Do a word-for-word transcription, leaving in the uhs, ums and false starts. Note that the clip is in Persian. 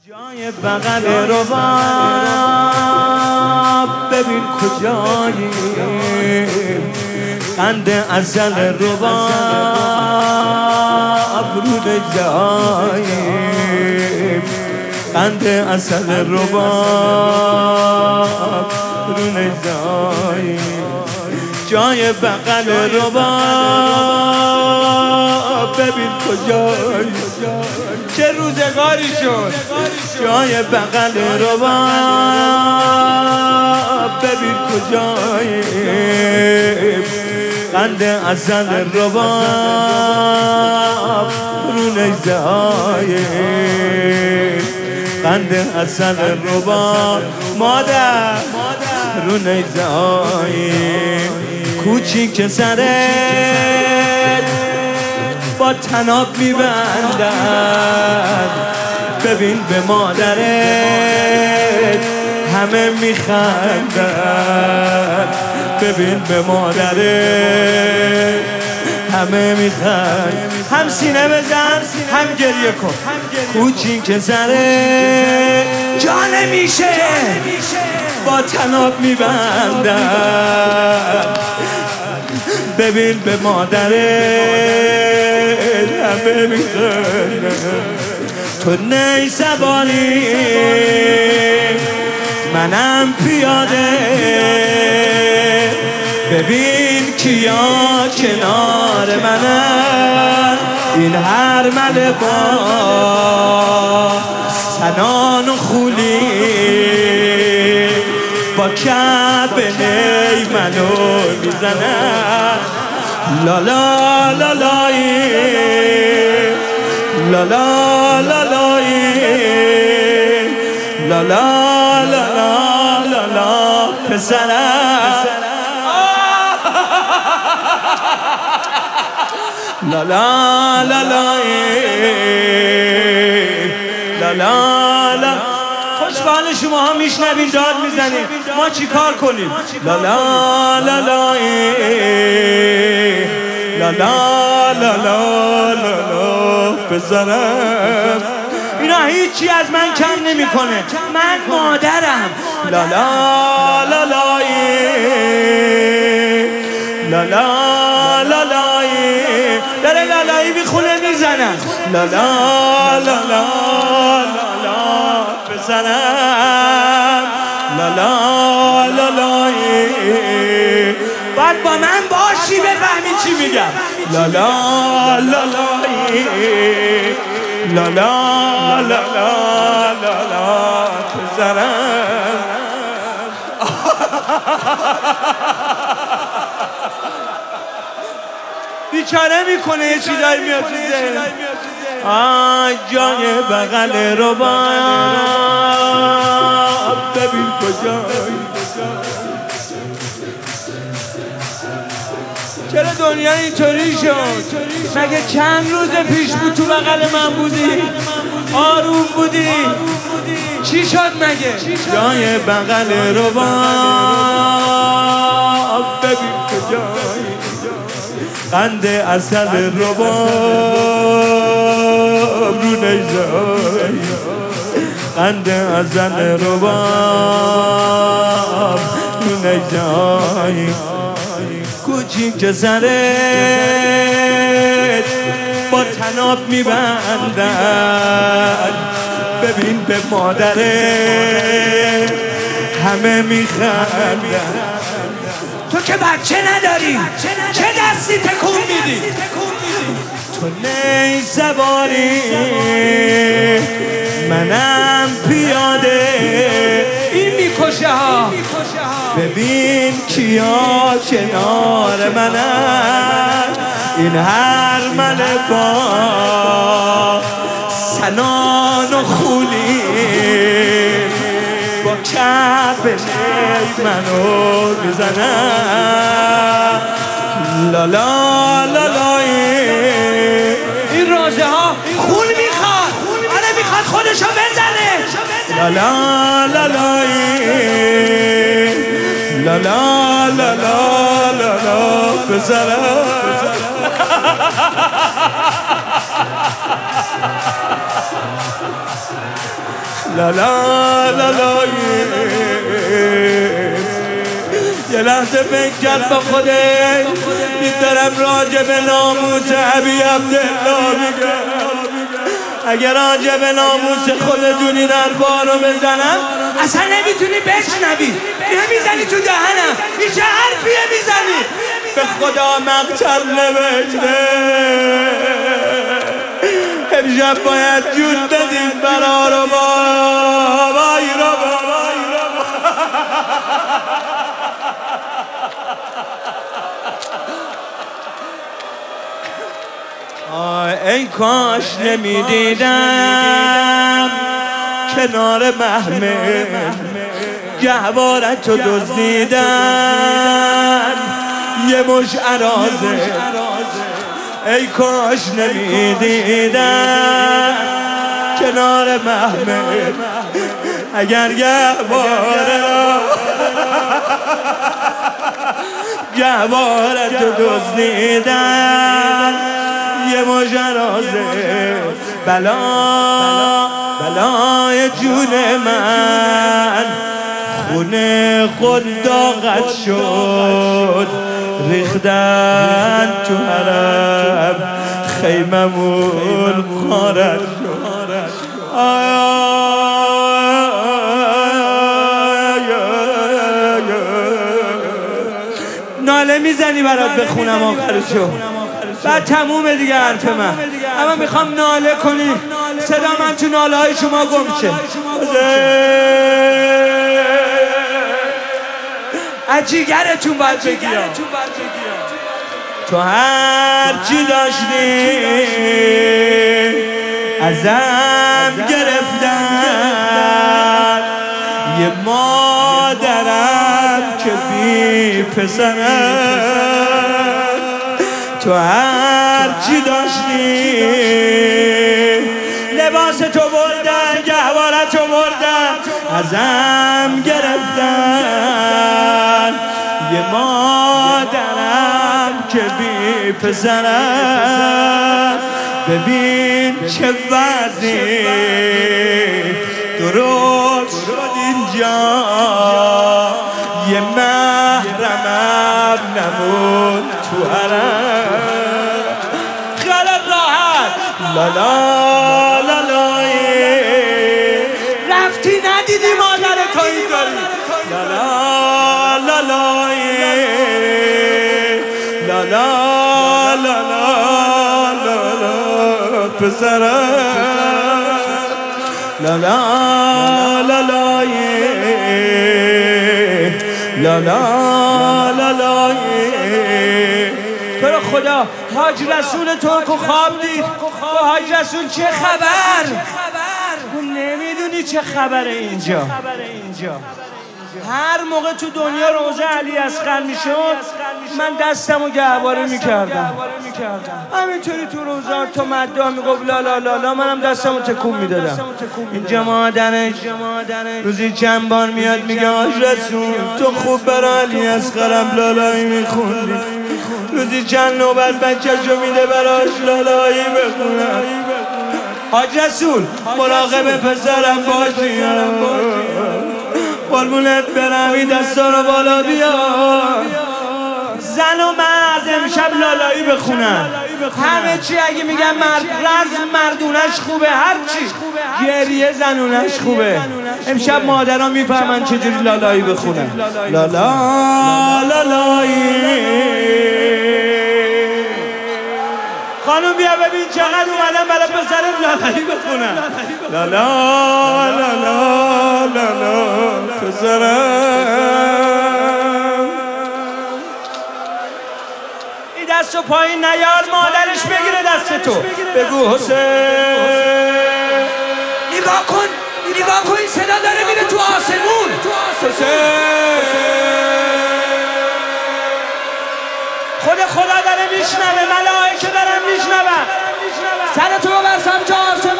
جای بغل رباب ببین کجایی، قند عسل رباب رود جایی، قند عسل رباب رود جایی، جای بغل رباب ببین کجایی، چه روزگاری شد. جای بغل رباب ببین کجایی، قند عسل رباب رو نجایی، قند عسل رباب مادر رو نجایی، کوچیک سرت با تناب میبندن، ببین به مادرت همه میخندن، ببین به مادرت همه میخندن. هم سینه بزن هم گریه کن، کوچیک سرت جا نمیشه با تناب میبندن، ببین به مادرت همه میخندن. تو نی سواری منم پیاده، ببین کیا کنار منن، این هرمله با سنان و خولی با کب نی منو میزنن. لا لا لا لایی لا لا لا لایی لا لا لا لا لا پسرم لا لا لا لایی لا لا لا. خوشبال شما ها میشنوین داد میزنیم، ما چی کار کنیم؟ لا لا لا لایی لا لا لا لا لا پسرم. اینا هیچی از من کم نمیکنه، من مادرم. لا لا لا لایی لا لا لا لایی، داره لالایی میخونه میزنم. لا لا لا لا لا پسرم لا لا لا لایی. باید با من باشی بفهمی چی میگم. لا لا لا لایی لا لا لا لا لا لا پسرم. بیچاره میکنه یه چیزایی میاد تو ذهن. آی جای بغل رباب ببین کجایی، چرا دنیا اینطوری شد؟ مگه چند روز پیش بود تو بغل من بودی؟ آروم بودی؟ چی شد مگه؟ جای بغل رباب ببین کجایی، قند عسل رباب رو نجایی، قند عسل رباب رو نجایی، کوچیک سرت با تناب میبندن، ببین به مادرت همه میخندن. تو که بچه نداری، چه دستی تکون میدی؟ تو نی سواری منم پیاده، این میکشه ها، ببین کیا کنار منن، این هرمله با سنان و خولی با کب نی منو میزنن. لا لا لا لایی. این راجه ها خون میخواد، آره میخواد خودشو بزنه. لا لا لا لایی لا لا لا لا لا لا پسرم. لا لا لا لا یه لحظه فکر کرد با خودش میدارم راجع به ناموس ابی عبدالله میگم اگر راجع به ناموس خودتون این حرفا رو بزنم اصلا نمیتونی بشنوی نمیزنی تو دهنم این چه حرفیه میزنی به خدا مقتل نوشته امشب باید جون بدیم برا رو با وای رو با وای رو با ای کاش نمیدیدم کنار محمل گهوارت رو دزدیدن یه مش عرازه ای کاش نمیدیدم کنار محمل اگر گهواره را گهوارت رو دزدیدن یه مجرازه بلا بلای جون من خونه قداغت شد ریختن تو حرم خیممون خارت شد ناله میزنی برات بخونم آخرشو بعد تمومه دیگه حرف من اما میخوام ناله کنی صدا من تو ناله های شما گم شه اجیگرتون باید بگیرم تو هرچی داشتی ازم گرفتن یه مادرم که بی پسرم تو هرچی داشتی لباس تو بردن گهوارت تو بردن ازم گرفتن یه مادرم که بی پسرم ببین چه وضعی درست شد اینجا یه محرمم نمون تو حرم خیالت راحت لا لا لا لا رفتی ندیدی مادر تو اینطوری لا لا لا لا لا لا لا لا لا پسرم لا لا لا لا لا لا لا لا تو رو خدا حاج رسول تو که خواب دید تو حاج رسول چه خبر تو نمیدونی چه خبره اینجا هر موقع تو دنیا روزه علی اصغر میشد من دستمو گهواره میکردم همینطوری تو روزه تو مدعا میگفت لا لا لا لا منم دستمو تکون میدادم اینجا مادرش روزی چند بار میاد میگه حاج رسول تو خوب برای علی اصغرم لالایی میخوندی روزی چند نوبت بچه‌شو میده براش لالایی بخونم حاج رسول مراقب پسرم باشی قربونت برم این دستا رو بالا بیار زن و مرد امشب لالایی بخونن همه چی اگه میگن مرد رزم مردونش خوبه هر چی گریه زنونش خوبه امشب مادران میفهمن چجوری لالایی بخونن لالا لالایی خانم بیا ببین چقدر اومدن برای پسرت لالایی بخونن لالا لالا لالا پسرم این دستو پایین نیار مادرش بگیره دست تو بگو حسین نگاه کن نگاه کن این صدا داره میره تو آسمون حسین خود خدا داره میشنوه ملائکه دارن میشنون سر تو بر سمت آسمون